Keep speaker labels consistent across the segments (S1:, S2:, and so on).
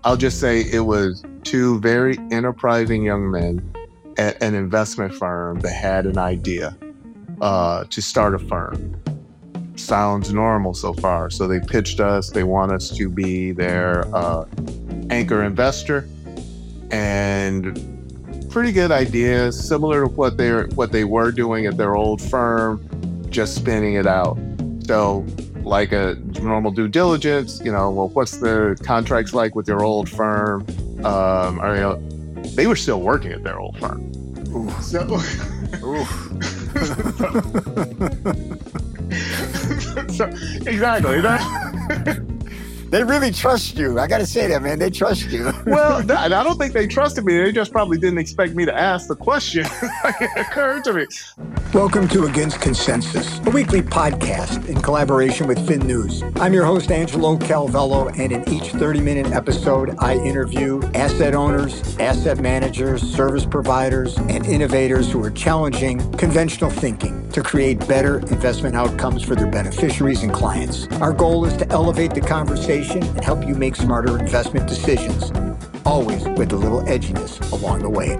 S1: I'll just say it was two very enterprising young men at an investment firm that had an idea to start a firm. Sounds normal so far. So they pitched us. They want us to be their anchor investor, and pretty good ideas, similar to what they were doing at their old firm, just spinning it out. So, like a normal due diligence, well, what's the contracts like with your old firm? They were still working at their old firm.
S2: Ooh.
S1: So, exactly.
S2: They really trust you. I got to say that, man. They trust you.
S1: Well, I don't think they trusted me. They just probably didn't expect me to ask the question. It occurred to me.
S2: Welcome to Against Consensus, a weekly podcast in collaboration with Fin News. I'm your host, Angelo Calvello, and in each 30-minute episode, I interview asset owners, asset managers, service providers, and innovators who are challenging conventional thinking to create better investment outcomes for their beneficiaries and clients. Our goal is to elevate the conversation and help you make smarter investment decisions, always with a little edginess along the way.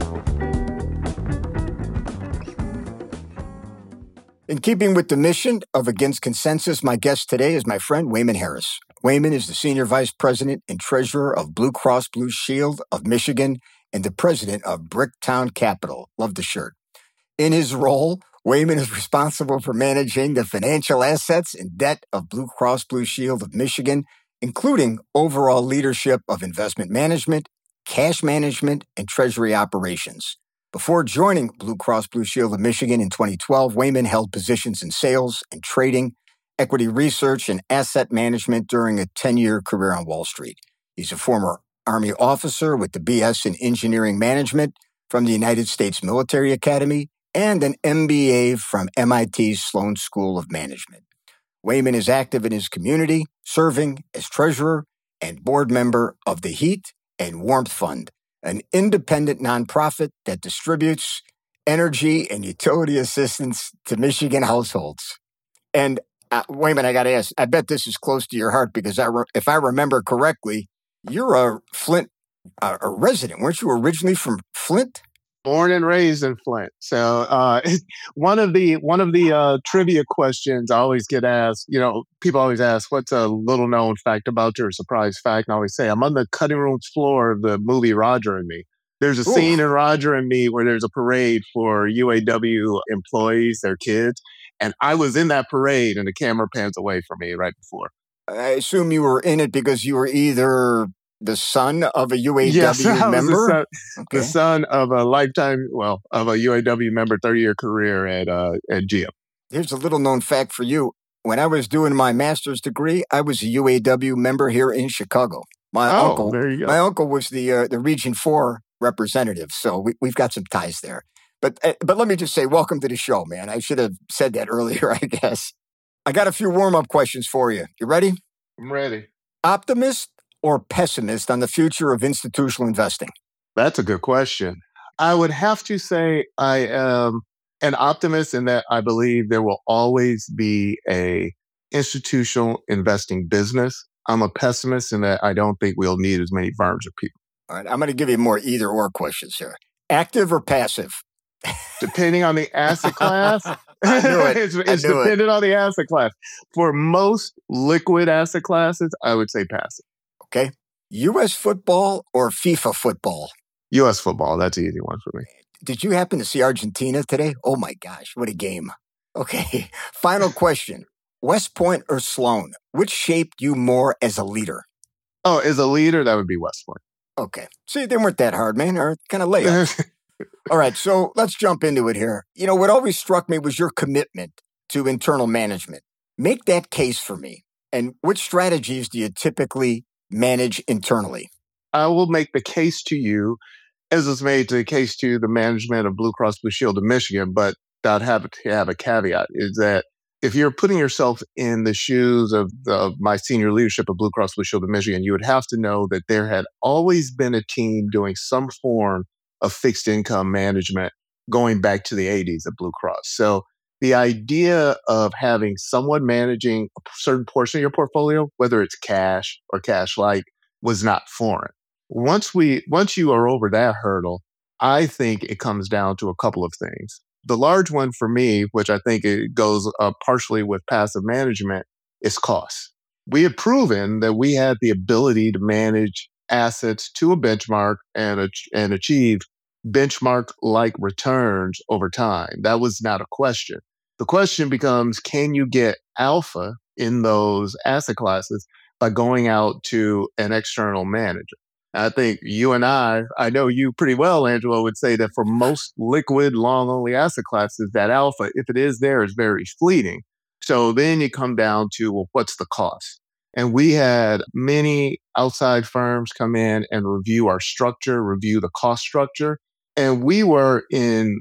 S2: In keeping with the mission of Against Consensus, my guest today is my friend Wayman Harris. Wayman is the Senior Vice President and Treasurer of Blue Cross Blue Shield of Michigan and the President of Bricktown Capital. Love the shirt. In his role, Wayman is responsible for managing the financial assets and debt of Blue Cross Blue Shield of Michigan, including overall leadership of investment management, cash management, and treasury operations. Before joining Blue Cross Blue Shield of Michigan in 2012, Wayman held positions in sales and trading, equity research, and asset management during a 10-year career on Wall Street. He's a former Army officer with the BS in Engineering Management from the United States Military Academy and an MBA from MIT's Sloan School of Management. Wayman is active in his community, serving as treasurer and board member of the Heat and Warmth Fund, an independent nonprofit that distributes energy and utility assistance to Michigan households. And Wayman, I got to ask, I bet this is close to your heart because if I remember correctly, you're a Flint a resident. Weren't you originally from Flint?
S1: Born and raised in Flint. So one of the trivia questions I always get asked, people always ask, what's a little known fact about you or surprise fact? And I always say, I'm on the cutting room floor of the movie Roger and Me. There's a scene in Roger and Me where there's a parade for UAW employees, their kids. And I was in that parade and the camera pans away from me right before.
S2: I assume you were in it because you were either the son of a UAW member?
S1: The son of a of a UAW member, 30-year career at GM.
S2: Here's a little known fact for you. When I was doing my master's degree, I was a UAW member here in Chicago. My uncle was the Region 4 representative, so we've got some ties there. But let me just say, welcome to the show, man. I should have said that earlier, I guess. I got a few warm-up questions for you. You ready?
S1: I'm ready.
S2: Optimist or pessimist on the future of institutional investing?
S1: That's a good question. I would have to say I am an optimist in that I believe there will always be a institutional investing business. I'm a pessimist in that I don't think we'll need as many firms or people.
S2: All right, I'm going to give you more either-or questions here. Active or passive?
S1: Depending on the asset class. It's dependent on the asset class. For most liquid asset classes, I would say passive.
S2: Okay. U.S. football or FIFA football?
S1: U.S. football. That's an easy one for me.
S2: Did you happen to see Argentina today? Oh, my gosh. What a game. Okay. Final question. West Point or Sloan? Which shaped you more as a leader?
S1: Oh, as a leader, that would be West Point.
S2: Okay. See, they weren't that hard, man. Or kind of layup. All right. So let's jump into it here. What always struck me was your commitment to internal management. Make that case for me. And which strategies do you typically manage internally?
S1: I will make the case to you, as was made the case to the management of Blue Cross Blue Shield of Michigan, but that have a caveat, is that if you're putting yourself in the shoes of my senior leadership of Blue Cross Blue Shield of Michigan, you would have to know that there had always been a team doing some form of fixed income management going back to the 80s at Blue Cross. So the idea of having someone managing a certain portion of your portfolio, whether it's cash or cash-like, was not foreign. Once you are over that hurdle, I think it comes down to a couple of things. The large one for me, which I think it goes partially with passive management, is cost. We had proven that we had the ability to manage assets to a benchmark and achieve benchmark like returns over time. That was not a question. The question becomes, can you get alpha in those asset classes by going out to an external manager? I think you and I know you pretty well, Angelo, would say that for most liquid, long only asset classes, that alpha, if it is there, is very fleeting. So then you come down to, well, what's the cost? And we had many outside firms come in and review our structure, review the cost structure. And we were in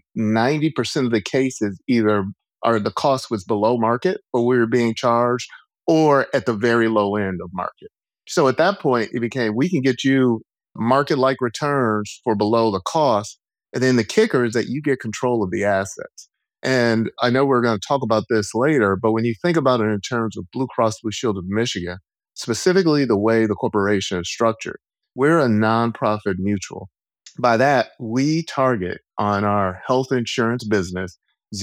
S1: 90% of the cases, either the cost was below market, or we were being charged, or at the very low end of market. So at that point, it became we can get you market like returns for below the cost. And then the kicker is that you get control of the assets. And I know we're going to talk about this later, but when you think about it in terms of Blue Cross Blue Shield of Michigan, specifically the way the corporation is structured, we're a nonprofit mutual. By that, we target on our health insurance business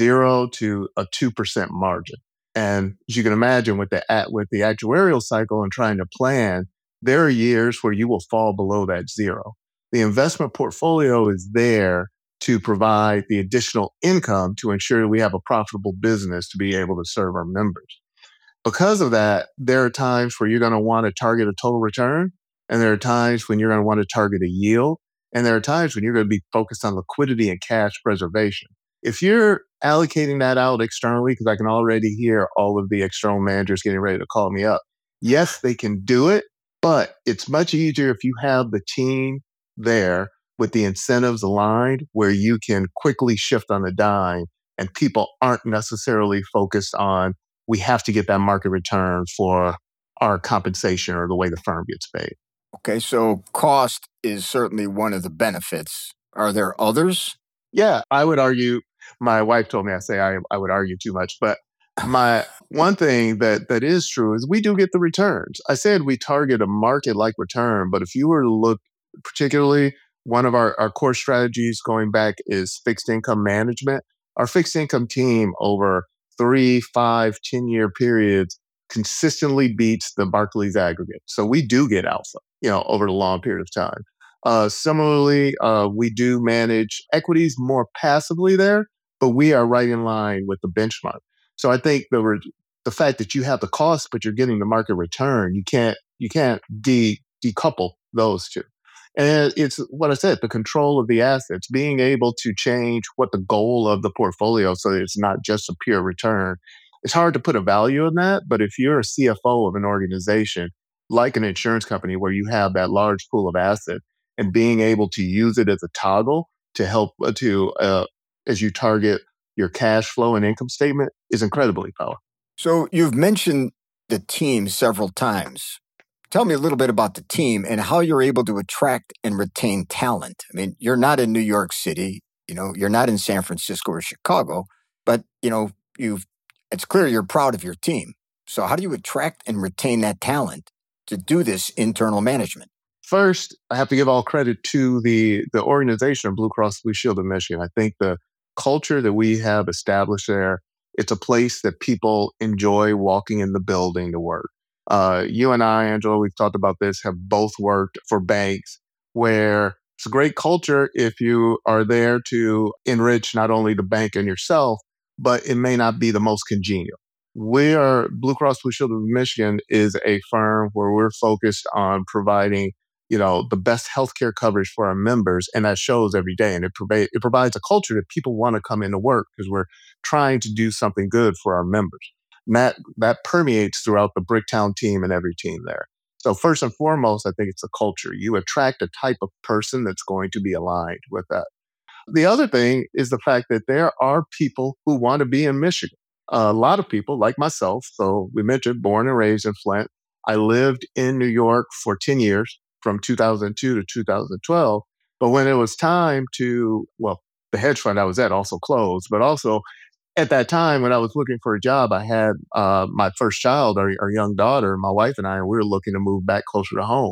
S1: 0 to a 2% margin. And as you can imagine, with the actuarial cycle and trying to plan, there are years where you will fall below that zero. The investment portfolio is there to provide the additional income to ensure we have a profitable business to be able to serve our members. Because of that, there are times where you're going to want to target a total return, and there are times when you're going to want to target a yield, and there are times when you're going to be focused on liquidity and cash preservation. If you're allocating that out externally, because I can already hear all of the external managers getting ready to call me up, yes, they can do it, but it's much easier if you have the team there with the incentives aligned where you can quickly shift on the dime and people aren't necessarily focused on we have to get that market return for our compensation or the way the firm gets paid.
S2: Okay, so cost is certainly one of the benefits. Are there others?
S1: Yeah, I would argue. My wife told me I would argue too much, but my one thing that is true is we do get the returns. I said we target a market like return, but if you were to look particularly one of our core strategies going back is fixed income management. Our fixed income team over 3, 5, 10-year periods consistently beats the Barclays aggregate. So we do get alpha, over the long period of time. Similarly, we do manage equities more passively there, but we are right in line with the benchmark. So I think the fact that you have the cost, but you're getting the market return, you can't decouple those two. And it's what I said, the control of the assets, being able to change what the goal of the portfolio so that it's not just a pure return. It's hard to put a value in that, but if you're a CFO of an organization like an insurance company where you have that large pool of assets and being able to use it as a toggle to help as you target your cash flow and income statement is incredibly powerful.
S2: So you've mentioned the team several times. Tell me a little bit about the team and how you're able to attract and retain talent. I mean, you're not in New York City, you're not in San Francisco or Chicago, but it's clear you're proud of your team. So how do you attract and retain that talent to do this internal management?
S1: First, I have to give all credit to the organization of Blue Cross Blue Shield of Michigan. I think the culture that we have established there, it's a place that people enjoy walking in the building to work. You and I, Angela, we've talked about this, have both worked for banks where it's a great culture if you are there to enrich not only the bank and yourself, but it may not be the most congenial. Blue Cross Blue Shield of Michigan is a firm where we're focused on providing, the best healthcare coverage for our members, and that shows every day. And it provides a culture that people want to come into work because we're trying to do something good for our members. And that permeates throughout the Bricktown team and every team there. So first and foremost, I think it's a culture. You attract a type of person that's going to be aligned with that. The other thing is the fact that there are people who want to be in Michigan. A lot of people, like myself, so we mentioned born and raised in Flint. I lived in New York for 10 years, from 2002 to 2012. But when it was time the hedge fund I was at also closed, but also at that time when I was looking for a job, I had my first child, our young daughter, my wife and we were looking to move back closer to home.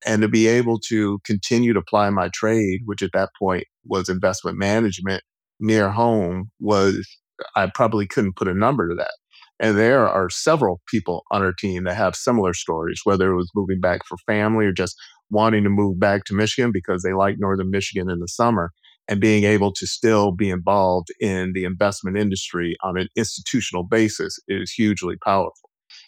S1: And to be able to continue to ply my trade, which at that point was investment management near home, was I probably couldn't put a number to that. And there are several people on our team that have similar stories, whether it was moving back for family or just wanting to move back to Michigan because they like Northern Michigan in the summer and being able to still be involved in the investment industry on an institutional basis is hugely powerful.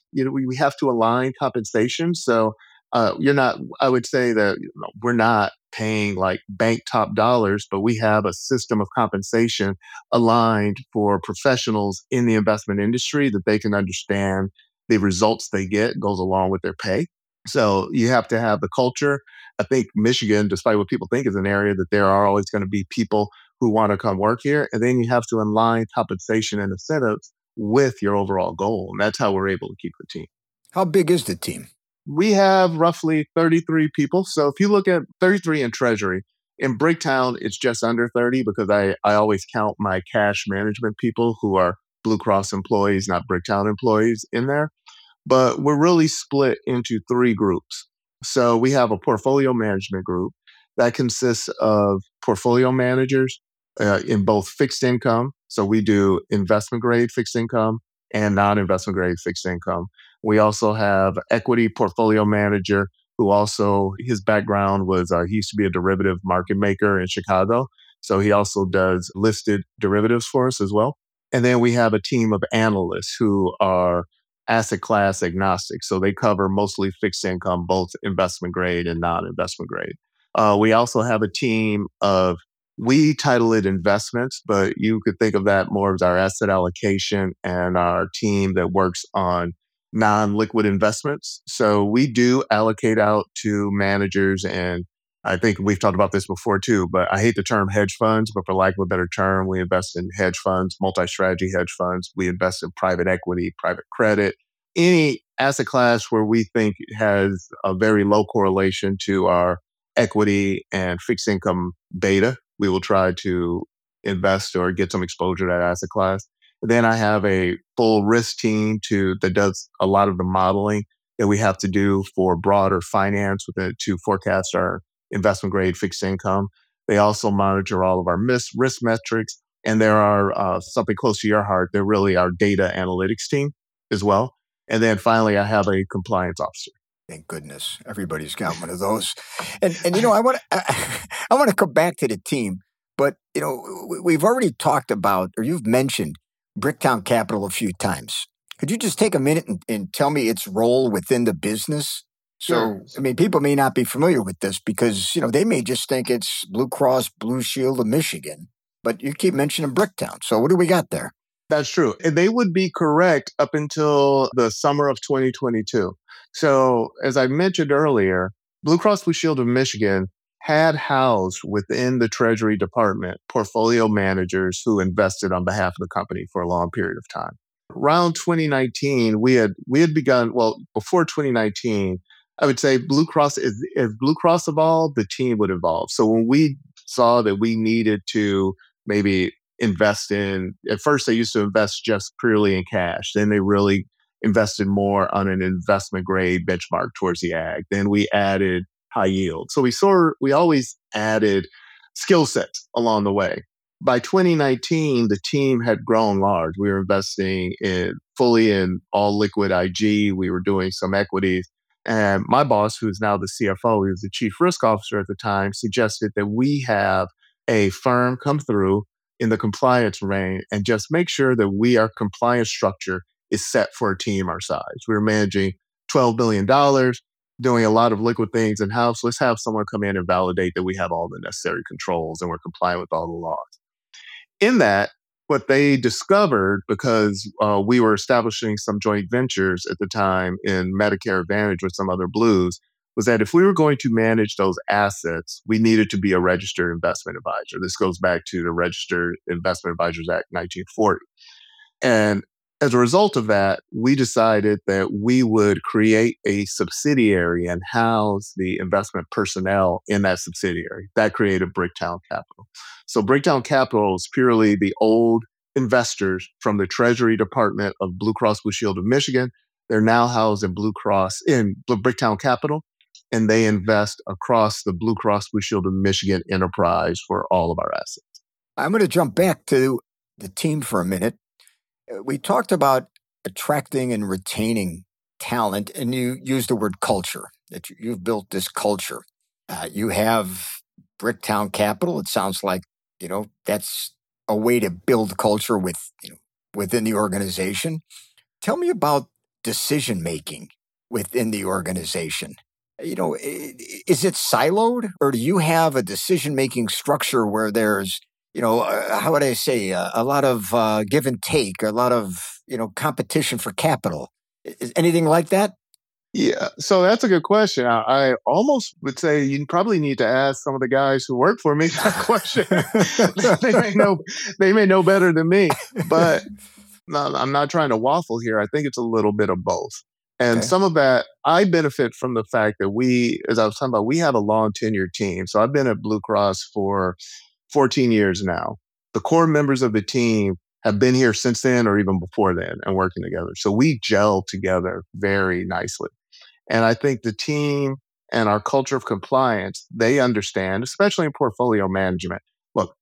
S1: We have to align compensation. So you're not, I would say that we're not paying like bank top dollars, but we have a system of compensation aligned for professionals in the investment industry that they can understand the results they get goes along with their pay. So you have to have the culture. I think Michigan, despite what people think, is an area that there are always going to be people who want to come work here. And then you have to align compensation and incentives with your overall goal. And that's how we're able to keep the team.
S2: How big is the team?
S1: We have roughly 33 people. So if you look at 33 in Treasury, in Bricktown, it's just under 30 because I always count my cash management people who are Blue Cross employees, not Bricktown employees in there. But we're really split into three groups. So we have a portfolio management group that consists of portfolio managers in both fixed income. So we do investment grade fixed income and non investment grade fixed income. We also have equity portfolio manager who also, his background was he used to be a derivative market maker in Chicago. So he also does listed derivatives for us as well. And then we have a team of analysts who are asset class agnostic. So they cover mostly fixed income, both investment grade and non investment grade. We also have a team of, we title it investments, but you could think of that more as our asset allocation and our team that works on non liquid investments. So we do allocate out to managers. And I think we've talked about this before too, but I hate the term hedge funds, but for lack of a better term, we invest in hedge funds, multi strategy hedge funds. We invest in private equity, private credit, any asset class where we think has a very low correlation to our equity and fixed income beta. We will try to invest or get some exposure to that asset class. Then I have a full risk team that does a lot of the modeling that we have to do for broader finance to forecast our investment grade fixed income. They also monitor all of our risk metrics. And there are something close to your heart. They're really our data analytics team as well. And then finally, I have a compliance officer.
S2: Thank goodness everybody's got one of those. And I want I want to come back to the team, but we've already talked about, or you've mentioned Bricktown Capital a few times. Could you just take a minute and tell me its role within the business?
S1: Sure.
S2: So, I mean, people may not be familiar with this because, they may just think it's Blue Cross Blue Shield of Michigan, but you keep mentioning Bricktown. So what do we got there?
S1: That's true. And they would be correct up until the summer of 2022. So as I mentioned earlier, Blue Cross Blue Shield of Michigan had housed within the Treasury Department portfolio managers who invested on behalf of the company for a long period of time. Around 2019, we had begun, well, before 2019, I would say Blue Cross, as Blue Cross evolved, the team would evolve. So when we saw that we needed to maybe invest in, at first they used to invest just purely in cash. Then they really invested more on an investment grade benchmark towards the ag. Then we added high yield. So we always added skill sets along the way. By 2019, the team had grown large. We were investing fully in all liquid IG. We were doing some equities. And my boss, who's now the CFO, he was the chief risk officer at the time, suggested that we have a firm come through in the compliance range and just make sure that our compliance structure is set for a team our size. We were managing $12 billion, doing a lot of liquid things in-house. Let's have someone come in and validate that we have all the necessary controls and we're compliant with all the laws. In that, what they discovered, because we were establishing some joint ventures at the time in Medicare Advantage with some other Blues, was that if we were going to manage those assets, we needed to be a registered investment advisor. This goes back to the Registered Investment Advisors Act 1940. And as a result of that, we decided that we would create a subsidiary and house the investment personnel in that subsidiary. That created Bricktown Capital. So Bricktown Capital is purely the old investors from the Treasury Department of Blue Cross Blue Shield of Michigan. They're now housed in Bricktown Capital. and they invest across the Blue Cross Blue Shield of Michigan enterprise for all of our assets.
S2: I'm going to jump back to the team for a minute. We talked about attracting and retaining talent, and you used the word culture, that you've built this culture. You have Bricktown Capital. It sounds like, that's a way to build culture within the organization. Tell me about decision-making within the organization. Is it siloed, or do you have a decision-making structure where there's, how would I say, a lot of give and take, a lot of, competition for capital? Is anything like that?
S1: Yeah, so that's a good question. I almost would say you probably need to ask some of the guys who work for me that question. They may know better than me, but no, I'm not trying to waffle here. I think it's a little bit of both. And
S2: Okay.
S1: some of that, I benefit from the fact that as I was talking about, we have a long tenured team. So I've been at Blue Cross for 14 years now. The core members of the team have been here since then or even before then and working together. So we gel together very nicely. And I think the team and our culture of compliance, they understand, especially in portfolio management. Look,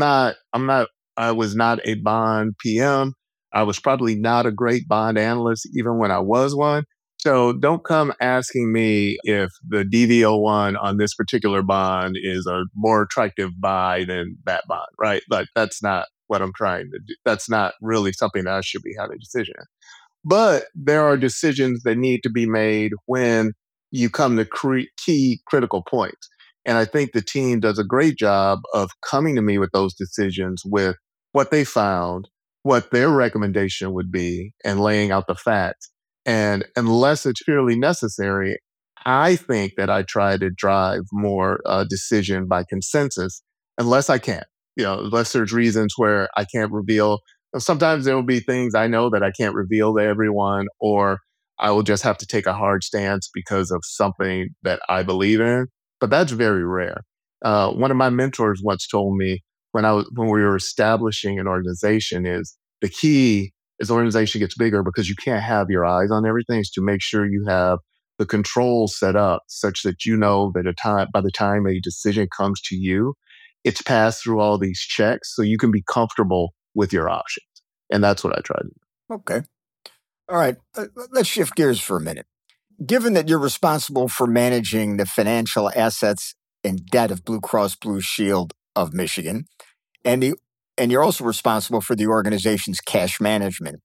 S1: I was not a bond PM. I was probably not a great bond analyst, even when I was one. So don't come asking me if the DV01 on this particular bond is a more attractive buy than that bond, right? Like that's not what I'm trying to do. That's not really something that I should be having a decision in. But there are decisions that need to be made when you come to key critical points. And I think the team does a great job of coming to me with those decisions with what they found, what their recommendation would be, and laying out the facts. And unless it's purely necessary, I think that I try to drive more decision by consensus, unless I can. Unless there's reasons where I can't reveal. Sometimes there will be things I know that I can't reveal to everyone, or I will just have to take a hard stance because of something that I believe in. But that's very rare. One of my mentors once told me when we were establishing an organization is the key as the organization gets bigger, because you can't have your eyes on everything, is to make sure you have the controls set up such that that by the time a decision comes to you, it's passed through all these checks so you can be comfortable with your options. And that's what I try to do.
S2: Okay. All right. Let's shift gears for a minute. Given that you're responsible for managing the financial assets and debt of Blue Cross Blue Shield of Michigan, and you're also responsible for the organization's cash management.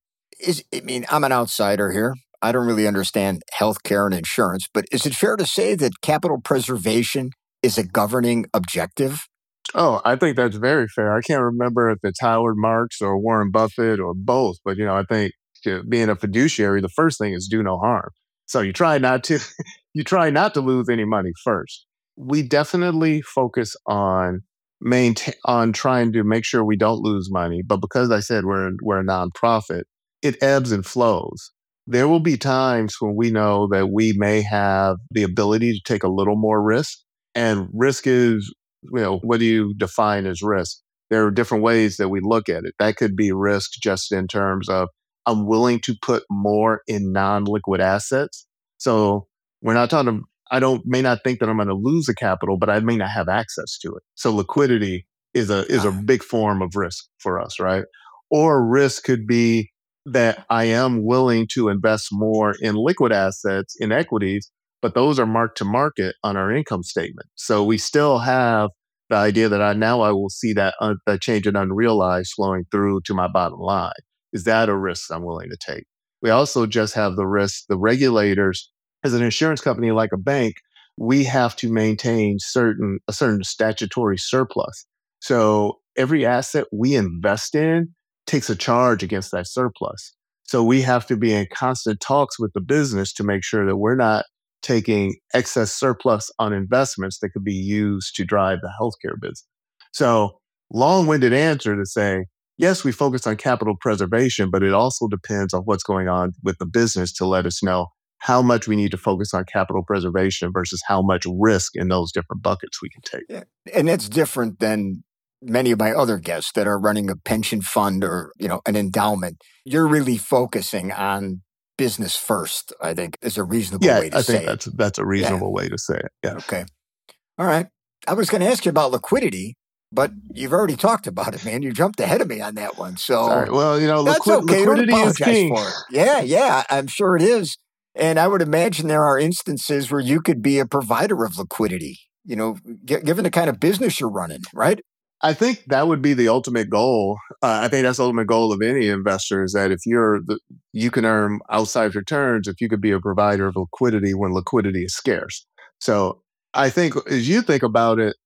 S2: I'm an outsider here. I don't really understand healthcare and insurance, but is it fair to say that capital preservation is a governing objective?
S1: Oh, I think that's very fair. I can't remember if it's Howard Marks or Warren Buffett or both, but I think being a fiduciary, the first thing is do no harm. So you try not to you try not to lose any money first. We definitely focus on trying to make sure we don't lose money, but because I said we're a nonprofit, it ebbs and flows. There will be times when we know that we may have the ability to take a little more risk, and risk is, what do you define as risk? There are different ways that we look at it. That could be risk just in terms of I'm willing to put more in non-liquid assets. So we're not talking, may not think that I'm going to lose the capital, but I may not have access to it. So liquidity is a big form of risk for us, right? Or risk could be that I am willing to invest more in liquid assets, in equities, but those are marked to market on our income statement. So we still have the idea that I will see that change in unrealized flowing through to my bottom line. Is that a risk I'm willing to take? We also just have the risk, the regulators, as an insurance company like a bank, we have to maintain a certain statutory surplus. So every asset we invest in takes a charge against that surplus. So we have to be in constant talks with the business to make sure that we're not taking excess surplus on investments that could be used to drive the healthcare business. So long-winded answer to say, yes, we focus on capital preservation, but it also depends on what's going on with the business to let us know how much we need to focus on capital preservation versus how much risk in those different buckets we can take.
S2: Yeah. And that's different than many of my other guests that are running a pension fund or, an endowment. You're really focusing on business first, I think is a reasonable
S1: Yeah,
S2: way to
S1: I think
S2: say it.
S1: that's a reasonable way to say it. Yes.
S2: Okay. All right. I was going to ask you about liquidity, but you've already talked about it, man. You jumped ahead of me on that one. So
S1: Sorry. Well,
S2: that's okay. Don't
S1: liquidity is
S2: apologize
S1: king.
S2: for it. Yeah, I'm sure it is. And I would imagine there are instances where you could be a provider of liquidity, given the kind of business you're running, right?
S1: I think that would be the ultimate goal. I think that's the ultimate goal of any investor is that if you can earn outsized returns if you could be a provider of liquidity when liquidity is scarce. So I think as you think about it,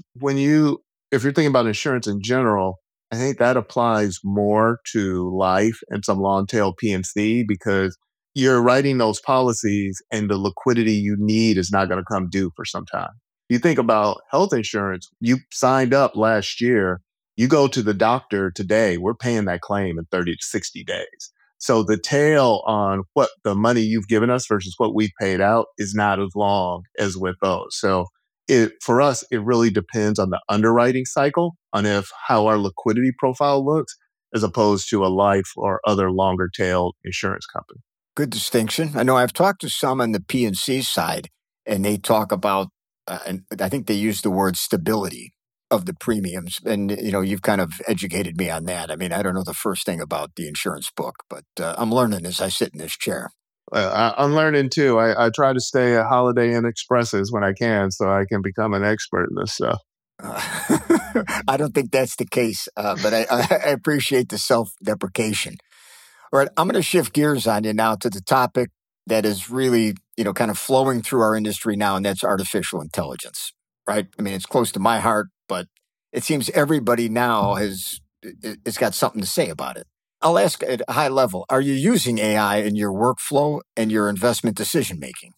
S1: if you're thinking about insurance in general, I think that applies more to life and some long tail P&C because you're writing those policies and the liquidity you need is not going to come due for some time. You think about health insurance, you signed up last year, you go to the doctor today, we're paying that claim in 30 to 60 days. So the tail on what the money you've given us versus what we've paid out is not as long as with those. So for us, it really depends on the underwriting cycle, on how our liquidity profile looks, as opposed to a life or other longer tail insurance company.
S2: Good distinction. I know I've talked to some on the P&C side, and they talk about, and I think they use the word stability of the premiums. And, you've kind of educated me on that. I mean, I don't know the first thing about the insurance book, but I'm learning as I sit in this chair.
S1: I'm learning too. I try to stay at Holiday Inn Expresses when I can so I can become an expert in this stuff.
S2: I don't think that's the case, but I appreciate the self-deprecation. All right, I'm going to shift gears on you now to the topic that is really, kind of flowing through our industry now, and that's artificial intelligence, right? I mean, it's close to my heart, but it seems everybody now has got something to say about it. I'll ask at a high level, are you using AI in your workflow and your investment decision-making?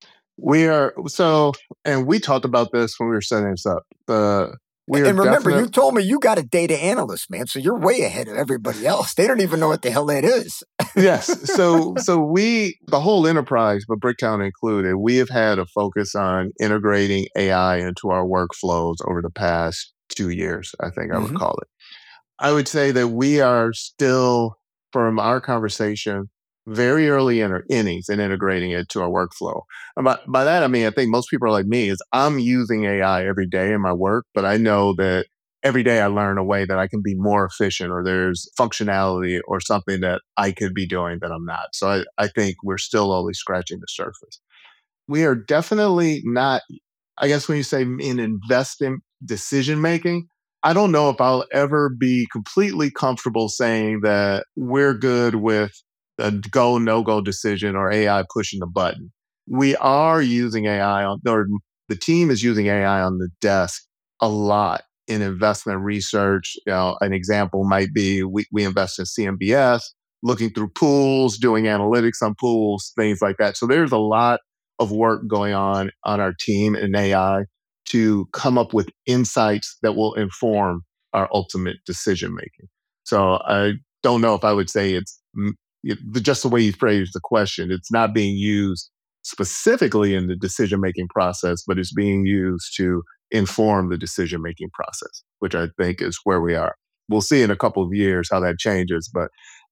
S1: And we talked about this when we were setting this up.
S2: And remember, you told me you got a data analyst, man, so you're way ahead of everybody else. They don't even know what the hell that is.
S1: Yes. So the whole enterprise, but Bricktown included, we have had a focus on integrating AI into our workflows over the past 2 years, I think I would call it. I would say that we are still, from our conversation, very early in our innings in integrating it to our workflow. And by that, I mean, I think most people are like me, is I'm using AI every day in my work, but I know that every day I learn a way that I can be more efficient or there's functionality or something that I could be doing that I'm not. So I think we're still only scratching the surface. We are definitely not, I guess when you say in investing decision making, I don't know if I'll ever be completely comfortable saying that we're good with a go, no go decision or AI pushing the button. We are using AI or the team is using AI on the desk a lot in investment research. An example might be we invest in CMBS, looking through pools, doing analytics on pools, things like that. So there's a lot of work going on our team in AI to come up with insights that will inform our ultimate decision making. So I don't know if I would say it's just the way you phrased the question. It's not being used specifically in the decision making process, but it's being used to inform the decision making process, which I think is where we are. We'll see in a couple of years how that changes, but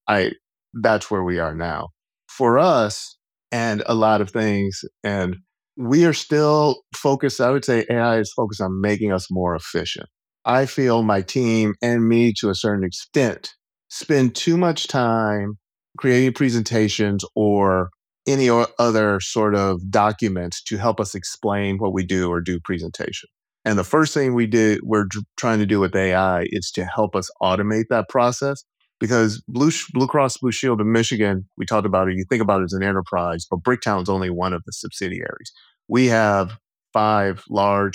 S1: that's where we are now. For us, and a lot of things, and we are still focused. I would say AI is focused on making us more efficient. I feel my team and me, to a certain extent, spend too much time creating presentations or any other sort of documents to help us explain what we do or do presentation. And the first thing we're trying to do with AI is to help us automate that process. Because Blue Cross Blue Shield of Michigan, we talked about it, you think about it as an enterprise, but Bricktown is only one of the subsidiaries. We have 4 large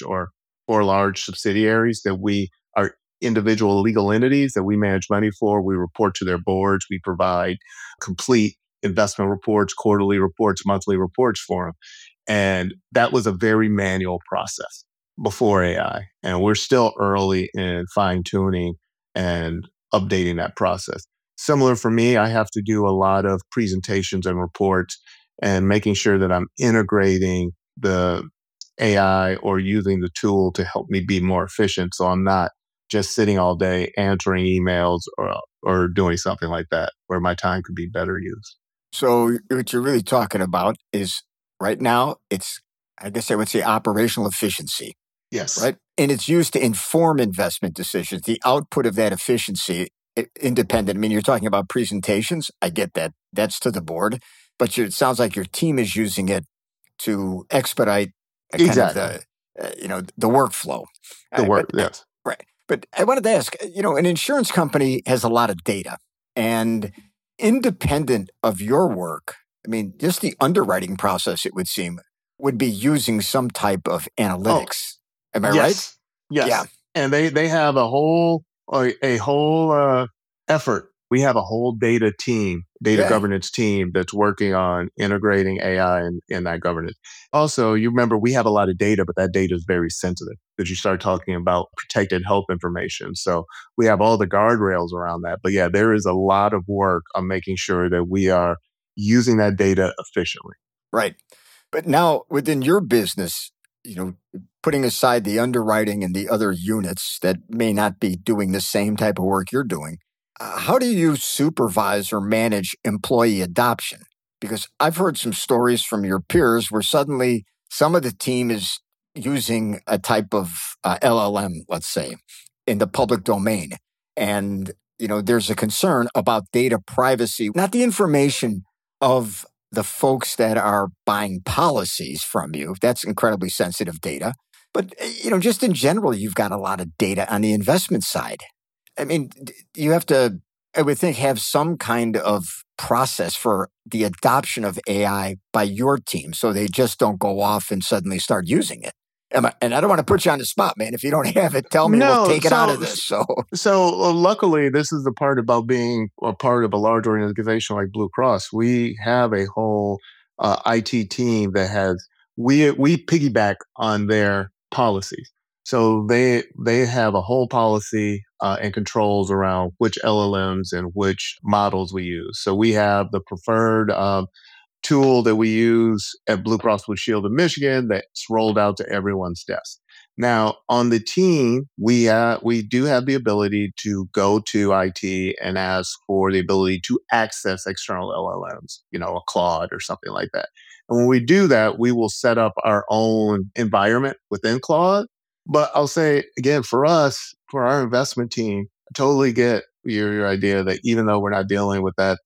S1: subsidiaries that we are individual legal entities that we manage money for. We report to their boards. We provide complete investment reports, quarterly reports, monthly reports for them. And that was a very manual process before AI. And we're still early in fine tuning and updating that process. Similar for me, I have to do a lot of presentations and reports and making sure that I'm integrating the AI or using the tool to help me be more efficient. So I'm not just sitting all day answering emails or doing something like that where my time could be better used.
S2: So what you're really talking about is right now, I guess I would say operational efficiency,
S1: Yes.
S2: right? And it's used to inform investment decisions. The output of that efficiency, independent. I mean, you're talking about presentations. I get that. That's to the board. But it sounds like your team is using it to expedite kind of
S1: Exactly.
S2: the workflow.
S1: The
S2: But
S1: work. Yes.
S2: right. But I wanted to ask, an insurance company has a lot of data, and independent of your work, I mean, just the underwriting process, it would seem, would be using some type of
S1: Oh,
S2: analytics. Am I right?
S1: yes.
S2: Yeah.
S1: Yes. And they have a whole effort. We have a whole data
S2: Yeah.
S1: governance team that's working on integrating AI in that governance. Also, you remember we have a lot of data, but that data is very sensitive because you start talking about protected health information. So we have all the guardrails around that. But yeah, there is a lot of work on making sure that we are using that data efficiently.
S2: Right. But now within your business, you know, putting aside the underwriting and the other units that may not be doing the same type of work you're doing, how do you supervise or manage employee adoption? Because I've heard some stories from your peers where suddenly some of the team is using a type of LLM, let's say, in the public domain. And, there's a concern about data privacy, not the information of the folks that are buying policies from you. That's incredibly sensitive data. But, just in general, you've got a lot of data on the investment side. I mean, you have to, I would think, have some kind of process for the adoption of AI by your team so they just don't go off and suddenly start using it. And I don't want to put you on the spot, man. If you don't have it, tell me, we'll
S1: No,
S2: take it out of
S1: so
S2: this. So,
S1: luckily, this is the part about being a part of a large organization like Blue Cross. We have a whole IT team that has we piggyback on their policies. So they have a whole policy and controls around which LLMs and which models we use. So we have the preferred tool that we use at Blue Cross Blue Shield of Michigan that's rolled out to everyone's desk. Now, on the team, we do have the ability to go to IT and ask for the ability to access external LLMs, a Claude or something like that. And when we do that, we will set up our own environment within Claude. But I'll say again, for us, for our investment team, I totally get your idea that even though we're not dealing with that,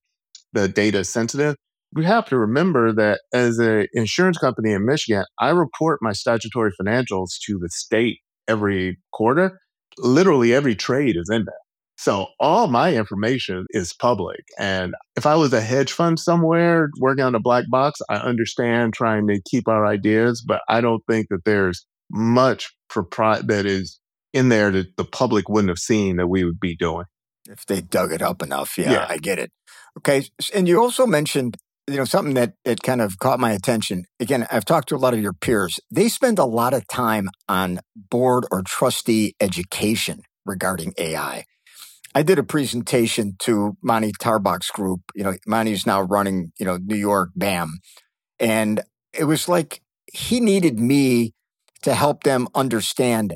S1: the data is sensitive. We have to remember that as an insurance company in Michigan, I report my statutory financials to the state every quarter. Literally every trade is in there. So all my information is public. And if I was a hedge fund somewhere working on a black box, I understand trying to keep our ideas, but I don't think that there's much that is in there that the public wouldn't have seen that we would be doing.
S2: if they dug it up enough, yeah,
S1: Yeah.
S2: I get it. Okay. And you also mentioned, something that kind of caught my attention. Again, I've talked to a lot of your peers. They spend a lot of time on board or trustee education regarding AI. I did a presentation to Monty Tarbach's group. Monty's now running, New York BAM. And it was like he needed me to help them understand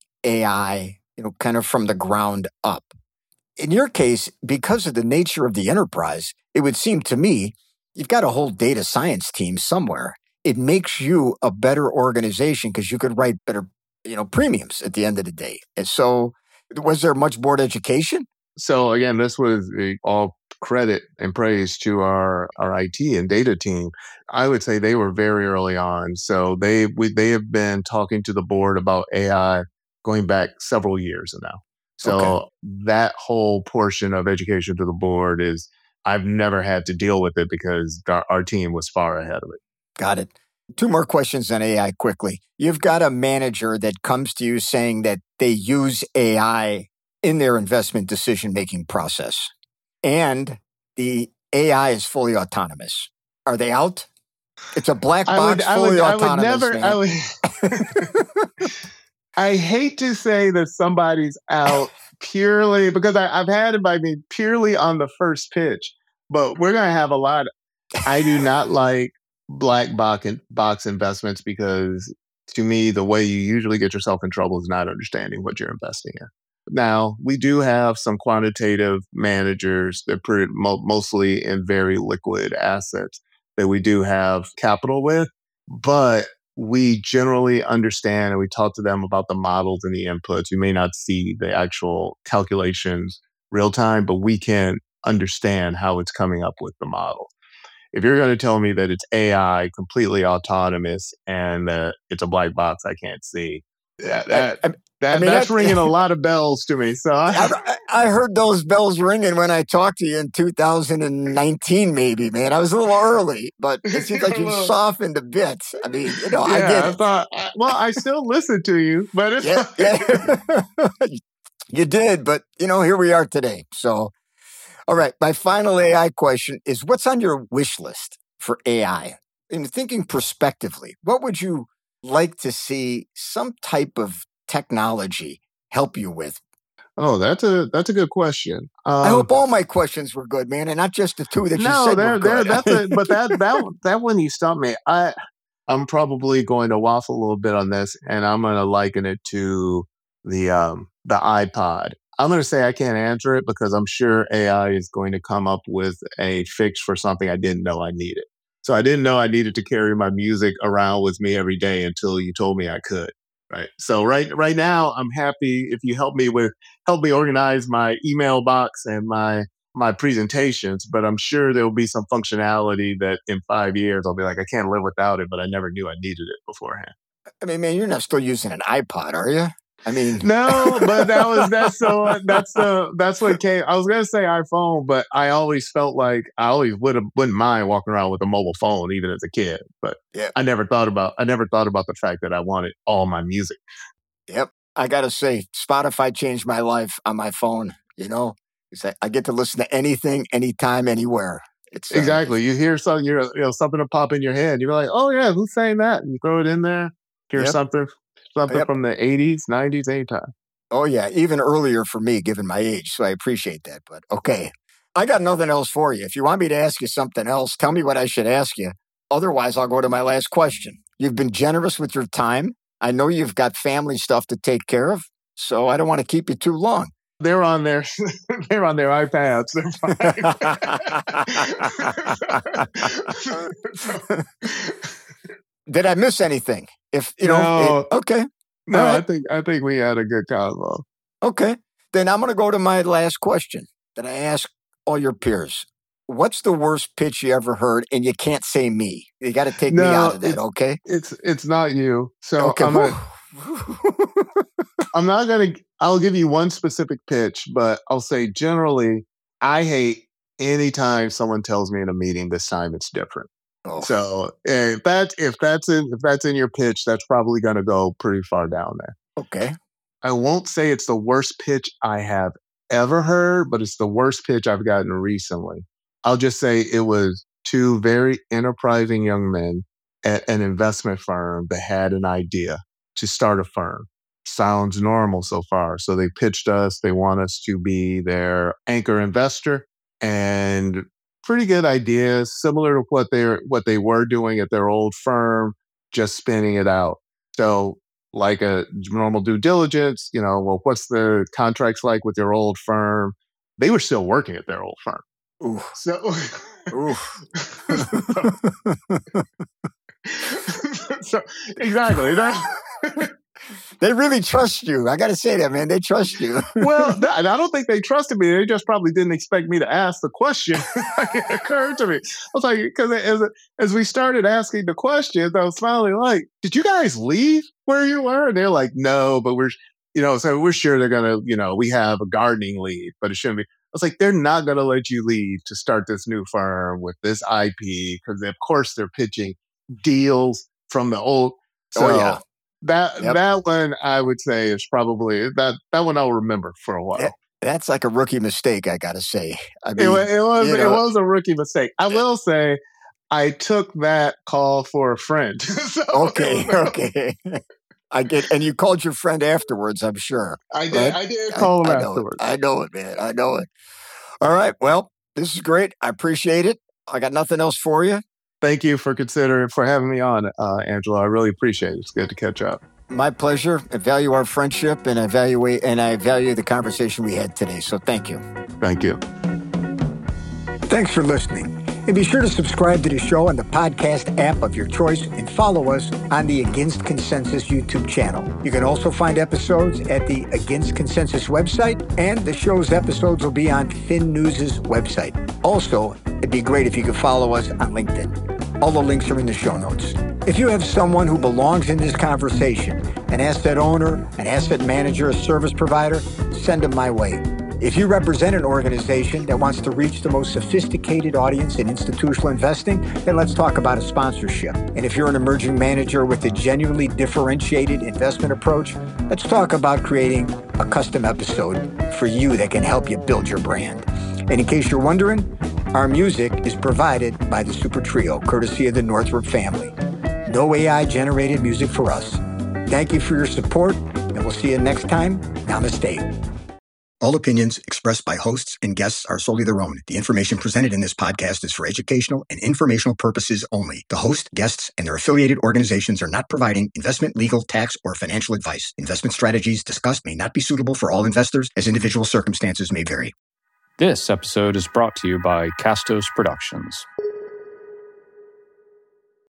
S2: AI, kind of from the ground up. In your case, because of the nature of the enterprise, it would seem to me you've got a whole data science team somewhere. It makes you a better organization because you could write better, premiums at the end of the day. And so, was there much board education?
S1: So again, this was all credit and praise to our IT and data team. I would say they were very early on. So they have been talking to the board about AI going back several years now.
S2: Okay,
S1: So that whole portion of education to the board is I've never had to deal with it because our team was far ahead of it.
S2: got it. Two more questions on AI quickly. You've got a manager that comes to you saying that they use AI in their investment decision making process, and the AI is fully autonomous. Are they out? It's a black box, fully
S1: I would
S2: autonomous,
S1: never, I
S2: man.
S1: would, I hate to say that somebody's out purely because I've had it by me purely on the first pitch, but we're going to have a lot. I do not like box investments because to me, the way you usually get yourself in trouble is not understanding what you're investing in. Now, we do have some quantitative managers. They're mostly in very liquid assets that we do have capital with, but we generally understand and we talk to them about the models and the inputs. We may not see the actual calculations real time, but we can understand how it's coming up with the model. If you're going to tell me that it's AI, completely autonomous, and that it's a black box I can't see, that, that, that's ringing a lot of bells to me. So
S2: I heard those bells ringing when I talked to you in 2019, maybe, man. I was a little early, but it seems like you've softened a bit. I mean, I get it.
S1: I still listen to you, but it's
S2: You did, but, here we are today. So, all right, my final AI question is, what's on your wish list for AI? In thinking prospectively, what would you like to see some type of technology help you with?
S1: Oh, that's a good question.
S2: I hope all my questions were good, man, and not just the two that you said were good.
S1: But that one you stumped me. I'm probably going to waffle a little bit on this, and I'm going to liken it to the iPod. I'm going to say I can't answer it because I'm sure AI is going to come up with a fix for something I didn't know I needed. So I didn't know I needed to carry my music around with me every day until you told me I could. Right. So right now I'm happy if you help me organize my email box and my presentations, but I'm sure there'll be some functionality that in 5 years I'll be like, I can't live without it, but I never knew I needed it beforehand.
S2: I mean, man, you're not still using an iPod, are you? I mean,
S1: no, but that's what came. I was gonna say iPhone, but I always felt like I always wouldn't mind walking around with a mobile phone, even as a kid. But
S2: yeah.
S1: I never thought about the fact that I wanted all my music.
S2: Yep, I gotta say, Spotify changed my life on my phone. I get to listen to anything, anytime, anywhere. It's
S1: exactly. You hear something, something to pop in your head. You're like, oh yeah, who's saying that? And you throw it in there. Hear something from the 80s, 90s, anytime.
S2: Oh, yeah. Even earlier for me, given my age. So I appreciate that. But okay, I got nothing else for you. If you want me to ask you something else, tell me what I should ask you. Otherwise, I'll go to my last question. You've been generous with your time. I know you've got family stuff to take care of, so I don't want to keep you too long.
S1: They're on their iPads.
S2: Did I miss anything? Okay.
S1: No, right. I think we had a good convo.
S2: Okay. Then I'm going to go to my last question that I ask all your peers. What's the worst pitch you ever heard? And you can't say me. You got to take me out of that, okay?
S1: It's not you. So
S2: okay.
S1: I'll give you one specific pitch, but I'll say generally, I hate anytime someone tells me in a meeting this time it's different. Oh. So if that's in your pitch, that's probably going to go pretty far down there.
S2: Okay.
S1: I won't say it's the worst pitch I have ever heard, but it's the worst pitch I've gotten recently. I'll just say it was two very enterprising young men at an investment firm that had an idea to start a firm. Sounds normal so far. So they pitched us. They want us to be their anchor investor, and pretty good ideas, similar to what they were doing at their old firm, just spinning it out. So like a normal due diligence, what's the contracts like with your old firm? They were still working at their old firm.
S2: Ooh.
S1: So, so exactly.
S2: They really trust you. I got to say that, man. They trust you.
S1: Well, I don't think they trusted me. They just probably didn't expect me to ask the question. It occurred to me. I was like, because as we started asking the questions, I was finally like, did you guys leave where you were? And they're like, no, but so we're sure they're going to, we have a gardening leave, but it shouldn't be. I was like, they're not going to let you leave to start this new firm with this IP because, of course, they're pitching deals from the old. So,
S2: oh, yeah.
S1: That one I would say is probably that one I'll remember for a while.
S2: That's like a rookie mistake, I gotta say. I mean,
S1: it was a rookie mistake. I will say I took that call for a friend.
S2: Okay. I get, and you called your friend afterwards, I'm sure.
S1: I did. Right? I did call him afterwards.
S2: I know it, man. I know it. All right. Well, this is great. I appreciate it. I got nothing else for you.
S1: Thank you for having me on, Angela. I really appreciate it. It's good to catch up.
S2: My pleasure. I value our friendship, and I value the conversation we had today. So thank you.
S1: Thank you.
S2: Thanks for listening. And be sure to subscribe to the show on the podcast app of your choice and follow us on the Against Consensus YouTube channel. You can also find episodes at the Against Consensus website, and the show's episodes will be on FinNews' website. Also, it'd be great if you could follow us on LinkedIn. All the links are in the show notes. If you have someone who belongs in this conversation, an asset owner, an asset manager, a service provider, send them my way. If you represent an organization that wants to reach the most sophisticated audience in institutional investing, then let's talk about a sponsorship. And if you're an emerging manager with a genuinely differentiated investment approach, let's talk about creating a custom episode for you that can help you build your brand. And in case you're wondering, our music is provided by the Super Trio, courtesy of the Northrop family. No AI-generated music for us. Thank you for your support, and we'll see you next time. Namaste. All opinions expressed by hosts and guests are solely their own. The information presented in this podcast is for educational and informational purposes only. The host, guests, and their affiliated organizations are not providing investment, legal, tax, or financial advice. Investment strategies discussed may not be suitable for all investors, as individual circumstances may vary.
S3: This episode is brought to you by Castos Productions.